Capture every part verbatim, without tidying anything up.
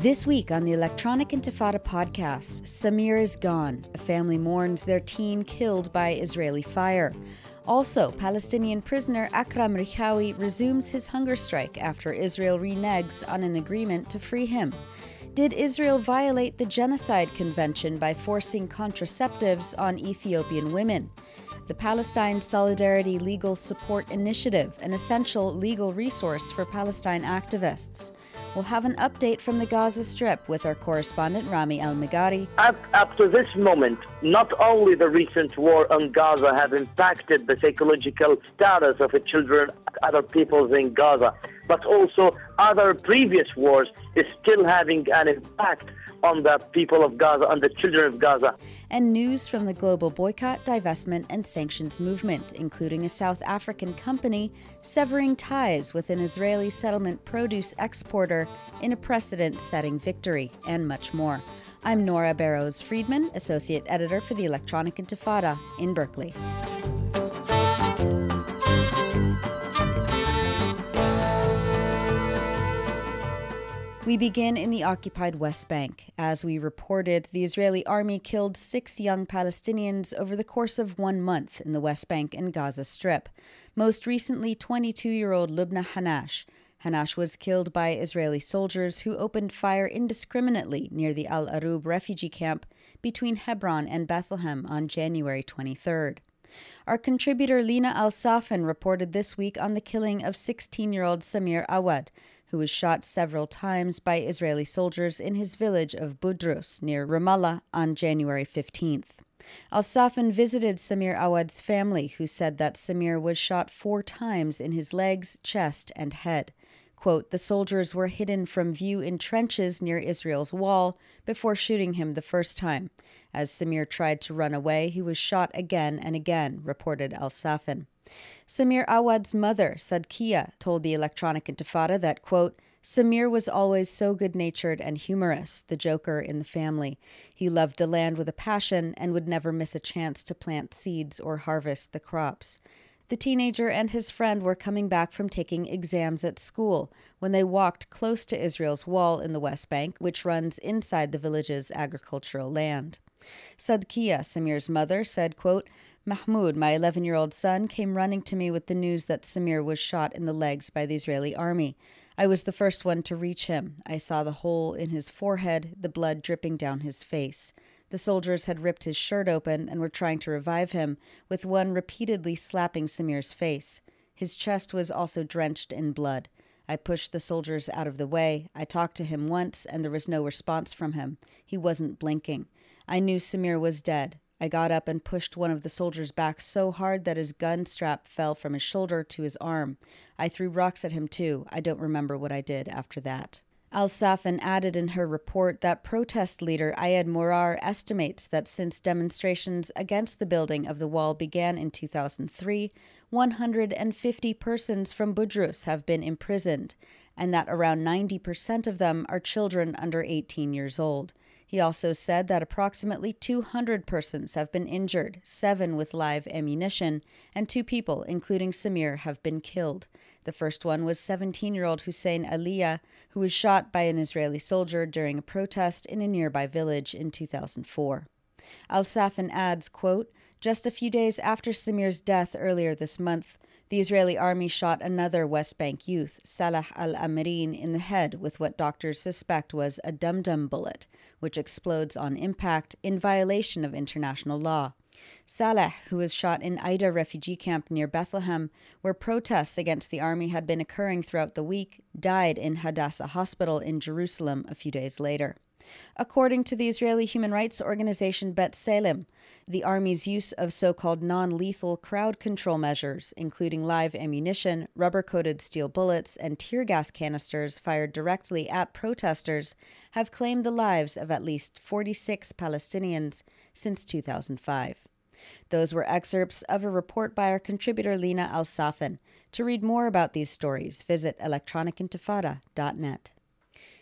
This week on the Electronic Intifada podcast, Samir is gone. A family mourns their teen killed by Israeli fire. Also, Palestinian prisoner Akram Rihawi resumes his hunger strike after Israel reneges on an agreement to free him. Did Israel violate the Genocide Convention by forcing contraceptives on Ethiopian women? The Palestine Solidarity Legal Support Initiative, an essential legal resource for Palestine activists. We'll have an update from the Gaza Strip with our correspondent Rami Al-Magari. Up, up to this moment, not only the recent war on Gaza have impacted the psychological status of the children, other peoples in Gaza, but also other previous wars is still having an impact on the people of Gaza, on the children of Gaza. And news from the global boycott, divestment, and sanctions movement, including a South African company severing ties with an Israeli settlement produce exporter in a precedent-setting victory, and much more. I'm Nora Barrows-Friedman, Associate Editor for the Electronic Intifada in Berkeley. We begin in the occupied West Bank. As we reported, the Israeli army killed six young Palestinians over the course of one month in the West Bank and Gaza Strip. Most recently, twenty-two-year-old Lubna Hanash. Hanash was killed by Israeli soldiers who opened fire indiscriminately near the Al Arub refugee camp between Hebron and Bethlehem on January twenty-third. Our contributor Lina Al-Safan reported this week on the killing of sixteen-year-old Samir Awad, who was shot several times by Israeli soldiers in his village of Budrus near Ramallah on January fifteenth. Al-Safan visited Samir Awad's family, who said that Samir was shot four times in his legs, chest, and head. Quote, the soldiers were hidden from view in trenches near Israel's wall before shooting him the first time. As Samir tried to run away, he was shot again and again, reported Al-Safan. Samir Awad's mother, Sadkia, told the Electronic Intifada that, quote, Samir was always so good-natured and humorous, the joker in the family. He loved the land with a passion and would never miss a chance to plant seeds or harvest the crops. The teenager and his friend were coming back from taking exams at school when they walked close to Israel's wall in the West Bank, which runs inside the village's agricultural land. Sadkia, Samir's mother, said, quote, Mahmoud, my eleven-year-old son, came running to me with the news that Samir was shot in the legs by the Israeli army. I was the first one to reach him. I saw the hole in his forehead, the blood dripping down his face. The soldiers had ripped his shirt open and were trying to revive him, with one repeatedly slapping Samir's face. His chest was also drenched in blood. I pushed the soldiers out of the way. I talked to him once, and there was no response from him. He wasn't blinking. I knew Samir was dead. I got up and pushed one of the soldiers back so hard that his gun strap fell from his shoulder to his arm. I threw rocks at him too. I don't remember what I did after that. Al-Safan added in her report that protest leader Ayad Murar estimates that since demonstrations against the building of the wall began in two thousand three, one hundred fifty persons from Budrus have been imprisoned, and that around ninety percent of them are children under eighteen years old. He also said that approximately two hundred persons have been injured, seven with live ammunition, and two people, including Samir, have been killed. The first one was seventeen-year-old Hussein Aliyah, who was shot by an Israeli soldier during a protest in a nearby village in two thousand four. Al-Safan adds, quote, just a few days after Samir's death earlier this month, the Israeli army shot another West Bank youth, Salah al-Amirin, in the head with what doctors suspect was a dum-dum bullet, which explodes on impact in violation of international law. Salah, who was shot in Aida refugee camp near Bethlehem, where protests against the army had been occurring throughout the week, died in Hadassah Hospital in Jerusalem a few days later. According to the Israeli human rights organization B'Tselem, the army's use of so-called non-lethal crowd control measures, including live ammunition, rubber-coated steel bullets, and tear gas canisters fired directly at protesters, have claimed the lives of at least forty-six Palestinians since two thousand five. Those were excerpts of a report by our contributor Lina Al-Safan. To read more about these stories, visit electronic intifada dot net.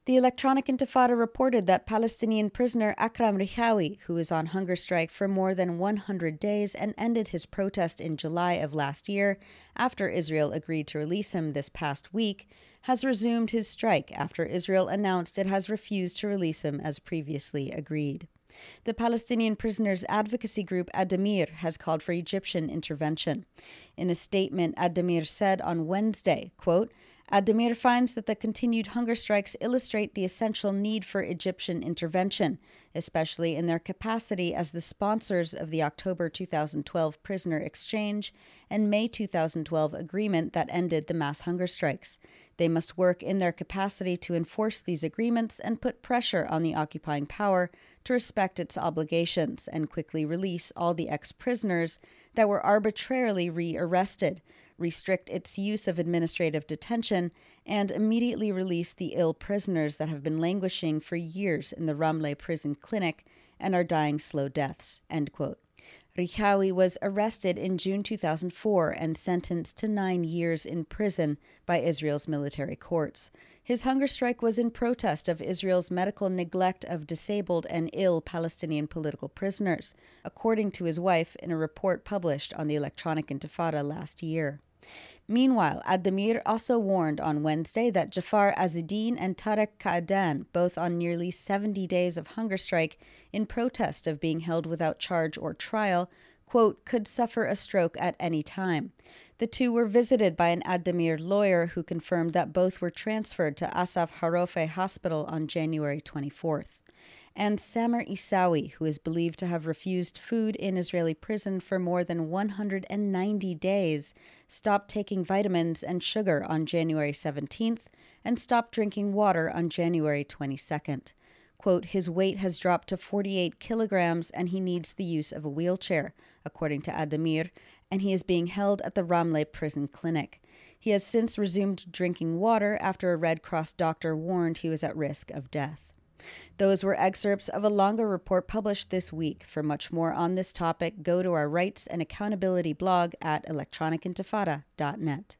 The Electronic Intifada reported that Palestinian prisoner Akram Rihawi, who was on hunger strike for more than one hundred days and ended his protest in July of last year after Israel agreed to release him this past week, has resumed his strike after Israel announced it has refused to release him as previously agreed. The Palestinian prisoners' advocacy group Addameer has called for Egyptian intervention. In a statement, Addameer said on Wednesday, quote, Addameer finds that the continued hunger strikes illustrate the essential need for Egyptian intervention, especially in their capacity as the sponsors of the October two thousand twelve prisoner exchange and May two thousand twelve agreement that ended the mass hunger strikes. They must work in their capacity to enforce these agreements and put pressure on the occupying power to respect its obligations and quickly release all the ex-prisoners that were arbitrarily re-arrested, restrict its use of administrative detention, and immediately release the ill prisoners that have been languishing for years in the Ramleh prison clinic and are dying slow deaths, end quote. Rihawi was arrested in June two thousand four and sentenced to nine years in prison by Israel's military courts. His hunger strike was in protest of Israel's medical neglect of disabled and ill Palestinian political prisoners, according to his wife in a report published on the Electronic Intifada last year. Meanwhile, Addameer also warned on Wednesday that Jafar Azedine and Tarek Kaadan, both on nearly seventy days of hunger strike in protest of being held without charge or trial, quote, could suffer a stroke at any time. The two were visited by an Addameer lawyer who confirmed that both were transferred to Asaf Harofe Hospital on January twenty-fourth. And Samer Isawi, who is believed to have refused food in Israeli prison for more than one hundred ninety days, stopped taking vitamins and sugar on January seventeenth and stopped drinking water on January twenty-second. Quote, his weight has dropped to forty-eight kilograms and he needs the use of a wheelchair, according to Addameer, and he is being held at the Ramleh prison clinic. He has since resumed drinking water after a Red Cross doctor warned he was at risk of death. Those were excerpts of a longer report published this week. For much more on this topic, go to our Rights and Accountability blog at electronic intifada dot net.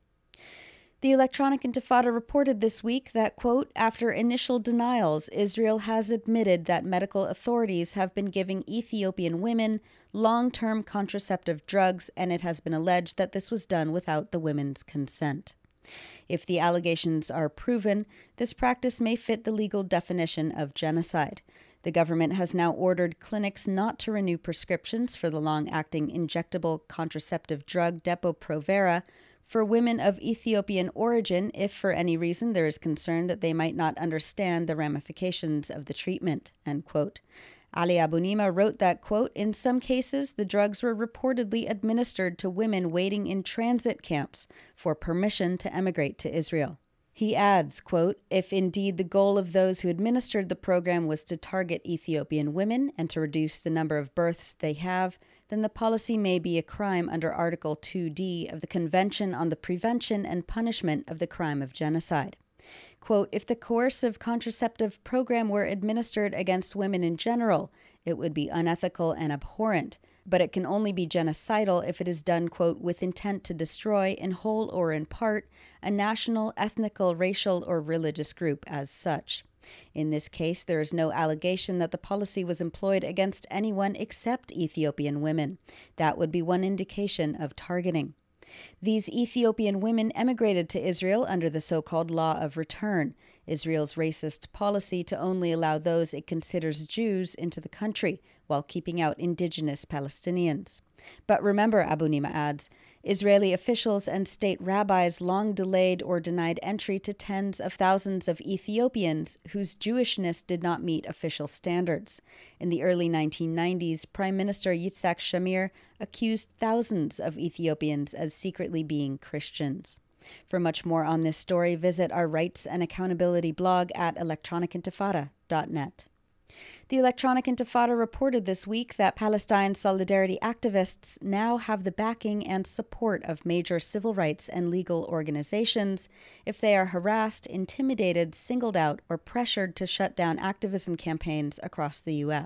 The Electronic Intifada reported this week that, quote, after initial denials, Israel has admitted that medical authorities have been giving Ethiopian women long-term contraceptive drugs, and it has been alleged that this was done without the women's consent. If the allegations are proven, this practice may fit the legal definition of genocide. The government has now ordered clinics not to renew prescriptions for the long-acting injectable contraceptive drug Depo-Provera for women of Ethiopian origin if for any reason there is concern that they might not understand the ramifications of the treatment, end quote. Ali Abunimah wrote that, quote, in some cases, the drugs were reportedly administered to women waiting in transit camps for permission to emigrate to Israel. He adds, quote, if indeed the goal of those who administered the program was to target Ethiopian women and to reduce the number of births they have, then the policy may be a crime under Article two D of the Convention on the Prevention and Punishment of the Crime of Genocide. Quote, if the coercive contraceptive program were administered against women in general, it would be unethical and abhorrent, but it can only be genocidal if it is done, quote, with intent to destroy, in whole or in part, a national, ethnical, racial, or religious group as such. In this case, there is no allegation that the policy was employed against anyone except Ethiopian women. That would be one indication of targeting. These Ethiopian women emigrated to Israel under the so-called law of return, Israel's racist policy to only allow those it considers Jews into the country while keeping out indigenous Palestinians. But remember, Abunimah adds, Israeli officials and state rabbis long delayed or denied entry to tens of thousands of Ethiopians whose Jewishness did not meet official standards. In the early nineteen nineties, Prime Minister Yitzhak Shamir accused thousands of Ethiopians as secretly being Christians. For much more on this story, visit our Rights and Accountability blog at electronic intifada dot net. The Electronic Intifada reported this week that Palestine solidarity activists now have the backing and support of major civil rights and legal organizations if they are harassed, intimidated, singled out, or pressured to shut down activism campaigns across the U S.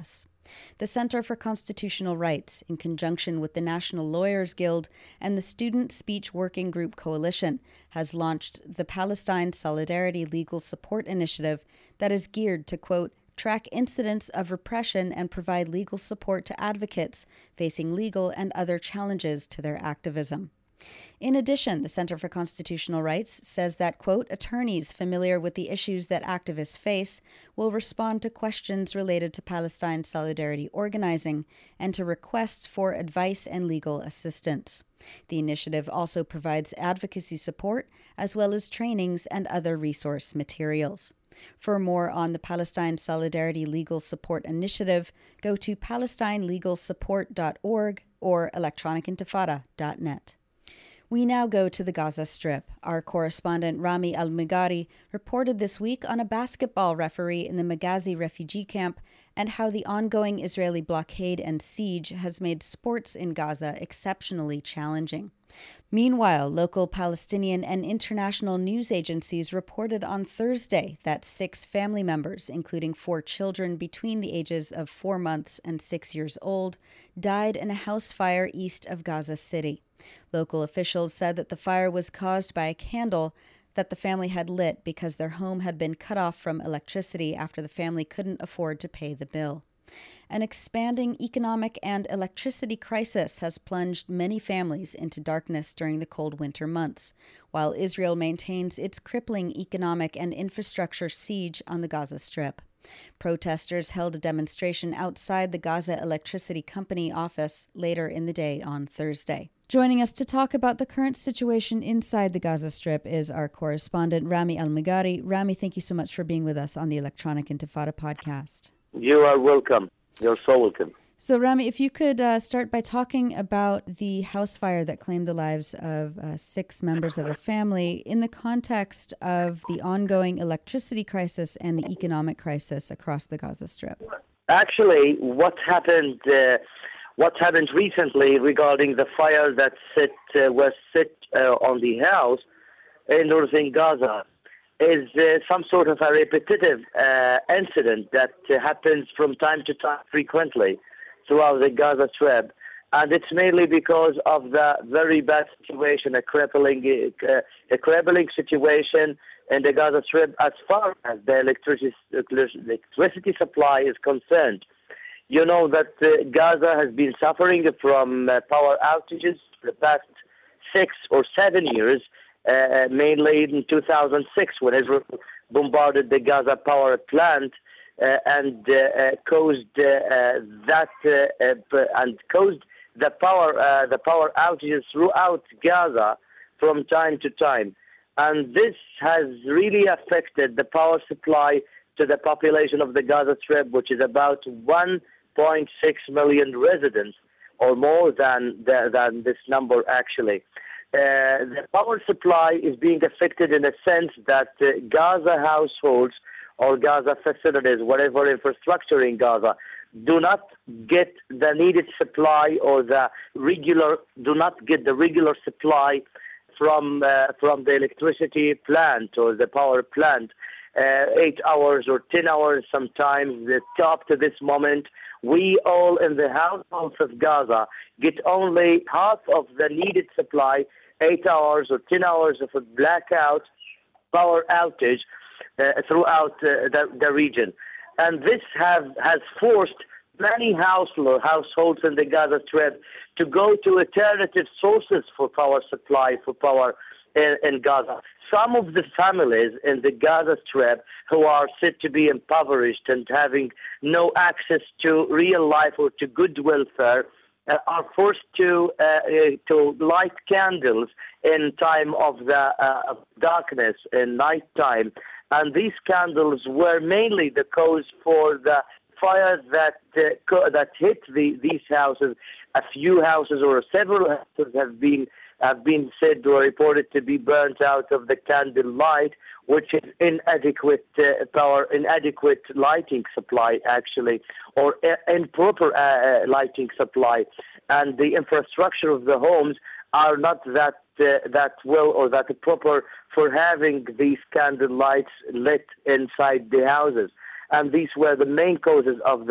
The Center for Constitutional Rights, in conjunction with the National Lawyers Guild and the Student Speech Working Group Coalition, has launched the Palestine Solidarity Legal Support Initiative that is geared to, quote, track incidents of repression and provide legal support to advocates facing legal and other challenges to their activism. In addition, the Center for Constitutional Rights says that, quote, attorneys familiar with the issues that activists face will respond to questions related to Palestine solidarity organizing and to requests for advice and legal assistance. The initiative also provides advocacy support as well as trainings and other resource materials. For more on the Palestine Solidarity Legal Support Initiative, go to palestine legal support dot org or electronic intifada dot net. We now go to the Gaza Strip. Our correspondent Rami Al-Migari reported this week on a basketball referee in the Maghazi refugee camp and how the ongoing Israeli blockade and siege has made sports in Gaza exceptionally challenging. Meanwhile, local Palestinian and international news agencies reported on Thursday that six family members, including four children between the ages of four months and six years old, died in a house fire east of Gaza City. Local officials said that the fire was caused by a candle that the family had lit because their home had been cut off from electricity after the family couldn't afford to pay the bill. An expanding economic and electricity crisis has plunged many families into darkness during the cold winter months, while Israel maintains its crippling economic and infrastructure siege on the Gaza Strip. Protesters held a demonstration outside the Gaza Electricity Company office later in the day on Thursday. Joining us to talk about the current situation inside the Gaza Strip is our correspondent, Rami Al-Migari. Rami, thank you so much for being with us on the Electronic Intifada podcast. You are welcome. You're so welcome. So, Rami, if you could uh, start by talking about the house fire that claimed the lives of uh, six members of a family in the context of the ongoing electricity crisis and the economic crisis across the Gaza Strip. Actually, what happened uh, what happened recently regarding the fire that set, uh, was set uh, on the house in northern Gaza is uh, some sort of a repetitive uh, incident that uh, happens from time to time frequently throughout the Gaza Strip. And it's mainly because of the very bad situation, a crippling, uh, a crippling situation in the Gaza Strip as far as the electricity, electricity supply is concerned. You know that uh, Gaza has been suffering from uh, power outages for the past six or seven years, uh, mainly in two thousand six when Israel bombarded the Gaza power plant uh, and uh, uh, caused uh, uh, that uh, uh, and caused the power uh, the power outages throughout Gaza from time to time, and this has really affected the power supply to the population of the Gaza Strip, which is about one point six million residents, or more than the, than this number actually. Uh, the power supply is being affected in a sense that uh, Gaza households or Gaza facilities, whatever infrastructure in Gaza, do not get the needed supply or the regular, do not get the regular supply from uh, from the electricity plant or the power plant. Uh, eight hours or ten hours sometimes, uh, up to this moment, we all in the households of Gaza get only half of the needed supply, eight hours or ten hours of a blackout power outage uh, throughout uh, the, the region. And this have, has forced many household, households in the Gaza Strip to go to alternative sources for power supply, for power in, in Gaza. Some of the families in the Gaza Strip who are said to be impoverished and having no access to real life or to good welfare uh, are forced to uh, uh, to light candles in time of the uh, darkness, in night time. And these candles were mainly the cause for the fire that uh, co- that hit the, these houses. A few houses or several houses have been have been said or reported to be burnt out of the candle light, which is inadequate uh, power, inadequate lighting supply actually, or uh, improper uh, lighting supply, and the infrastructure of the homes are not that uh, that well or that proper for having these candle lights lit inside the houses. And these were the main causes of the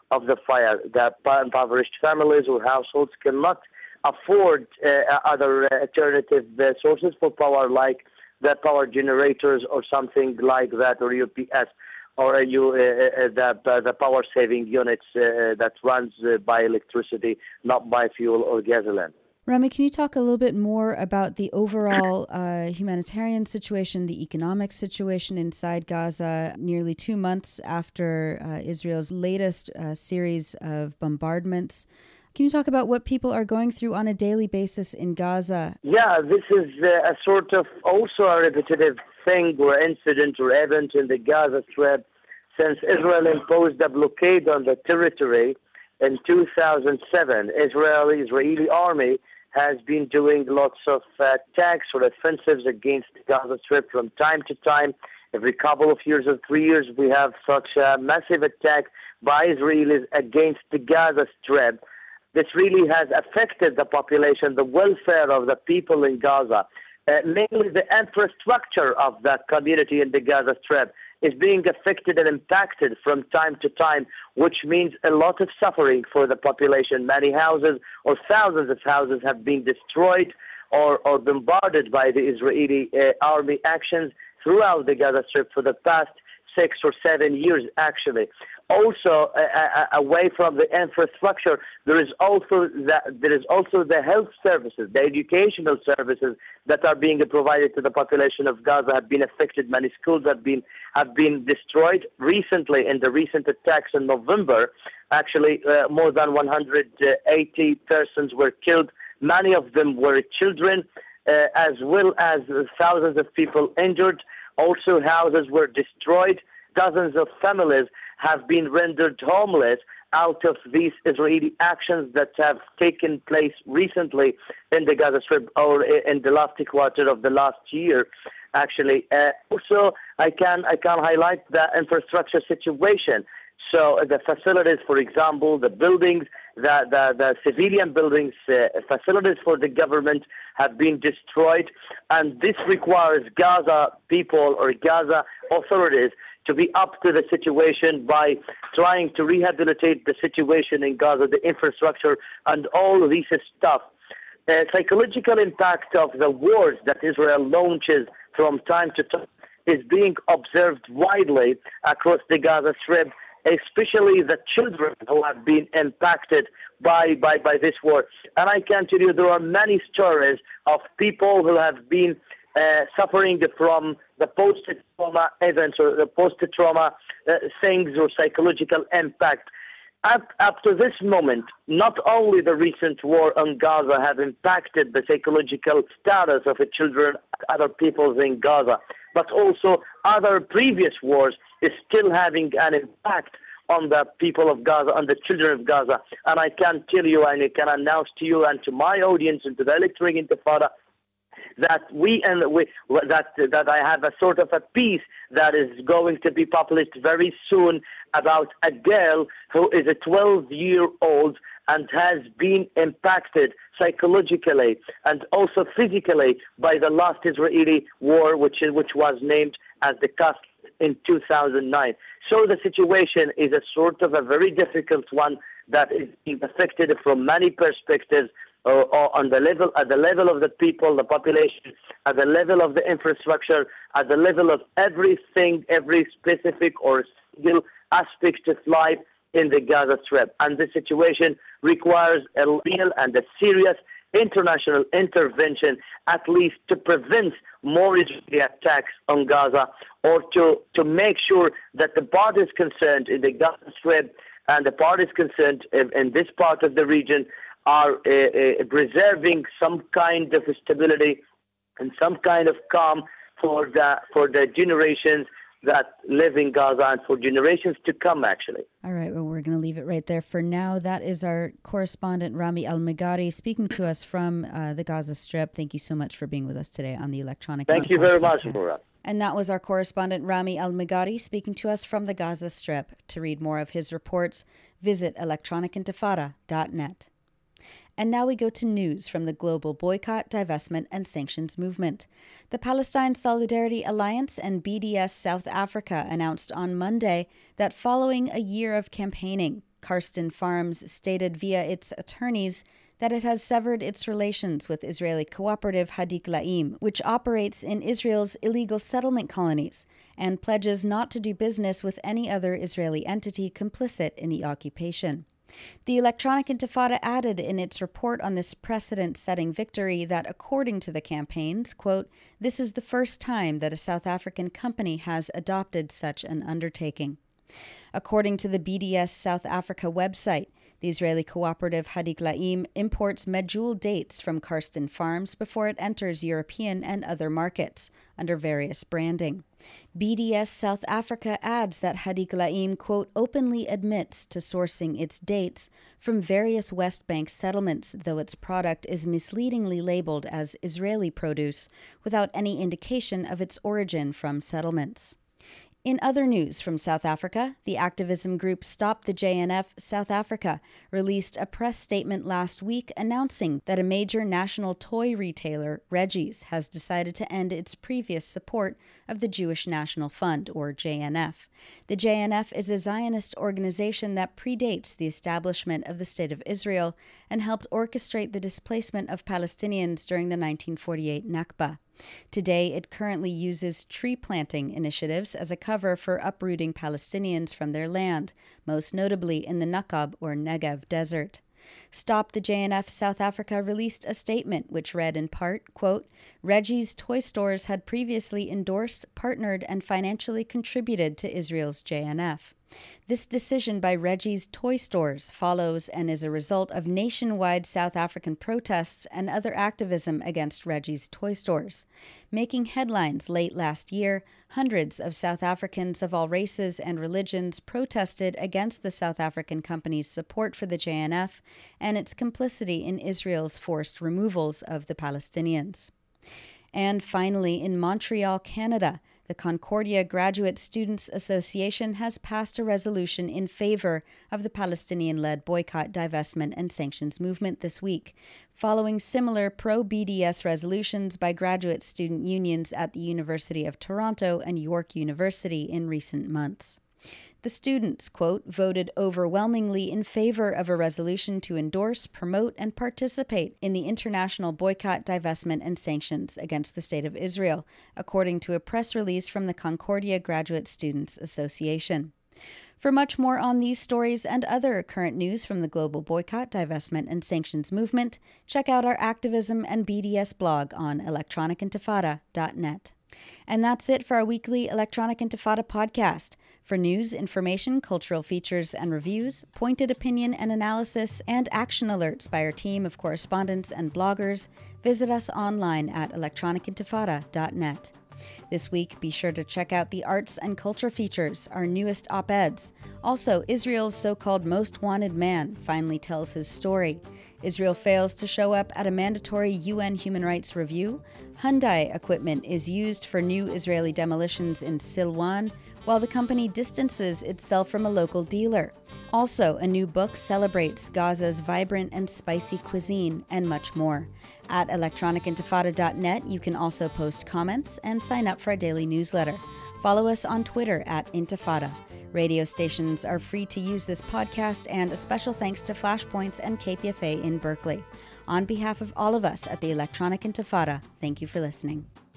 of the fire. The impoverished families or households cannot afford uh, other uh, alternative uh, sources for power, like the power generators or something like that, or U P S, or uh, you, uh, uh, the, uh, the power saving units uh, that runs uh, by electricity, not by fuel or gasoline. Rami, can you talk a little bit more about the overall uh, humanitarian situation, the economic situation inside Gaza, nearly two months after uh, Israel's latest uh, series of bombardments? Can you talk about what people are going through on a daily basis in Gaza? Yeah, this is uh, a sort of also a repetitive thing or incident or event in the Gaza Strip since Israel imposed a blockade on the territory in two thousand seven. Israeli Israeli army has been doing lots of uh, attacks or offensives against the Gaza Strip from time to time. Every couple of years or three years, we have such a massive attack by Israelis against the Gaza Strip. This really has affected the population, the welfare of the people in Gaza. Uh, mainly the infrastructure of that community in the Gaza Strip is being affected and impacted from time to time, which means a lot of suffering for the population. Many houses or thousands of houses have been destroyed or, or bombarded by the Israeli uh, army actions throughout the Gaza Strip for the past six or seven years, actually. Also, uh, uh, away from the infrastructure, there is also the, there is also the health services, the educational services that are being provided to the population of Gaza have been affected. Many schools have been have been destroyed. Recently, in the recent attacks in November, actually uh, more than one hundred eighty persons were killed. Many of them were children, uh, as well as thousands of people injured. Also, houses were destroyed. Dozens of families have been rendered homeless out of these Israeli actions that have taken place recently in the Gaza Strip or in the last quarter of the last year, actually. Uh, also, I can I can highlight the infrastructure situation. So the facilities, for example, the buildings, the, the, the civilian buildings, uh, facilities for the government have been destroyed. And this requires Gaza people or Gaza authorities to be up to the situation by trying to rehabilitate the situation in Gaza, the infrastructure and all this stuff. The psychological impact of the wars that Israel launches from time to time is being observed widely across the Gaza Strip, especially the children who have been impacted by, by, by this war. And I can tell you there are many stories of people who have been uh, suffering from the post-trauma events or the post-trauma uh, things or psychological impact. Up, up to this moment, not only the recent war on Gaza have impacted the psychological status of the children and other peoples in Gaza, but also other previous wars is still having an impact on the people of Gaza, on the children of Gaza. And I can tell you and I can announce to you and to my audience and to the Electric Intifada that we and we that that I have a sort of a piece that is going to be published very soon about a girl who is a twelve-year-old and has been impacted psychologically and also physically by the last Israeli war, which is, which was named as the Qasr in two thousand nine. So the situation is a sort of a very difficult one that is being affected from many perspectives. Or, or on the level, at the level of the people, the population, at the level of the infrastructure, at the level of everything, every specific or single aspect of life in the Gaza Strip. And the situation requires a real and a serious international intervention, at least to prevent more Israeli attacks on Gaza, or to, to make sure that the parties concerned in the Gaza Strip and the parties concerned in, in this part of the region are uh, uh, preserving some kind of stability and some kind of calm for the for the generations that live in Gaza and for generations to come, actually. All right, well, we're going to leave it right there for now. That is our correspondent, Rami Al-Meghari, speaking to us from uh, the Gaza Strip. Thank you so much for being with us today on the Electronic Intifada. Thank you very much, Laura. And that was our correspondent, Rami Al-Meghari, speaking to us from the Gaza Strip. To read more of his reports, visit electronic intifada dot net. And now we go to news from the global boycott, divestment, and sanctions movement. The Palestine Solidarity Alliance and B D S South Africa announced on Monday that following a year of campaigning, Karsten Farms stated via its attorneys that it has severed its relations with Israeli cooperative Hadik La'im, which operates in Israel's illegal settlement colonies, and pledges not to do business with any other Israeli entity complicit in the occupation. The Electronic Intifada added in its report on this precedent-setting victory that, according to the campaigns, quote, "This is the first time that a South African company has adopted such an undertaking." According to the B D S South Africa website, the Israeli cooperative Hadik La'im imports medjool dates from Karsten Farms before it enters European and other markets under various branding. B D S South Africa adds that Hadik La'im, quote, openly admits to sourcing its dates from various West Bank settlements, though its product is misleadingly labeled as Israeli produce without any indication of its origin from settlements. In other news from South Africa, the activism group Stop the J N F South Africa released a press statement last week announcing that a major national toy retailer, Reggie's, has decided to end its previous support of the Jewish National Fund, or J N F. The J N F is a Zionist organization that predates the establishment of the State of Israel and helped orchestrate the displacement of Palestinians during the nineteen forty-eight Nakba. Today, it currently uses tree planting initiatives as a cover for uprooting Palestinians from their land, most notably in the Nakab or Negev desert. Stop the J N F South Africa released a statement which read in part, quote, Reggie's toy stores had previously endorsed, partnered, and financially contributed to Israel's J N F. This decision by Reggie's toy stores follows and is a result of nationwide South African protests and other activism against Reggie's toy stores. Making headlines late last year, hundreds of South Africans of all races and religions protested against the South African company's support for the J N F and its complicity in Israel's forced removals of the Palestinians. And finally, in Montreal, Canada, the Concordia Graduate Students Association has passed a resolution in favor of the Palestinian-led boycott, divestment, and sanctions movement this week, following similar pro-B D S resolutions by graduate student unions at the University of Toronto and York University in recent months. The students, quote, voted overwhelmingly in favor of a resolution to endorse, promote, and participate in the international boycott, divestment, and sanctions against the State of Israel, according to a press release from the Concordia Graduate Students Association. For much more on these stories and other current news from the global boycott, divestment, and sanctions movement, check out our activism and B D S blog on electronic intifada dot net. And that's it for our weekly Electronic Intifada podcast. For news, information, cultural features and reviews, pointed opinion and analysis, and action alerts by our team of correspondents and bloggers, visit us online at electronic intifada dot net. This week, be sure to check out the arts and culture features, our newest op-eds. Also, Israel's so-called most wanted man finally tells his story. Israel fails to show up at a mandatory U N human rights review. Hyundai equipment is used for new Israeli demolitions in Silwan, while the company distances itself from a local dealer. Also, a new book celebrates Gaza's vibrant and spicy cuisine, and much more. At electronic intifada dot net, you can also post comments and sign up for a daily newsletter. Follow us on Twitter at Intifada. Radio stations are free to use this podcast, and a special thanks to Flashpoints and K P F A in Berkeley. On behalf of all of us at the Electronic Intifada, thank you for listening.